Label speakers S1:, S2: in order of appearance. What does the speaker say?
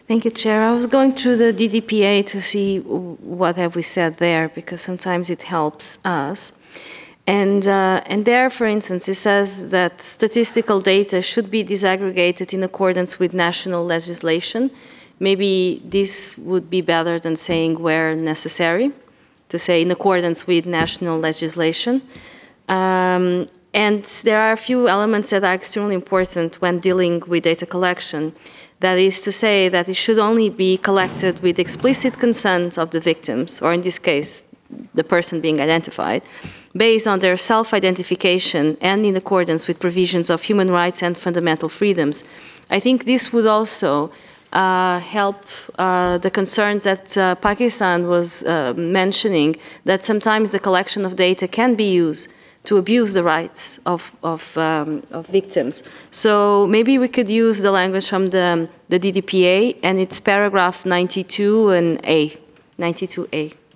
S1: Thank you, Chair. I was going through the DDPA to see what have we said there, because sometimes it helps us. And there, for instance, it says that statistical data should be disaggregated in accordance with national legislation. Maybe this would be better than saying where necessary, to say in accordance with national legislation. And there are a few elements that are extremely important when dealing with data collection. That is to say that it should only be collected with explicit consent of the victims, or in this case, the person being identified, based on their self-identification and in accordance with provisions of human rights and fundamental freedoms. I think this would also help the concerns that Pakistan was mentioning, that sometimes the collection of data can be used to abuse the rights of victims. So maybe we could use the language from the DDPA, and it's paragraph 92 and A, 92A.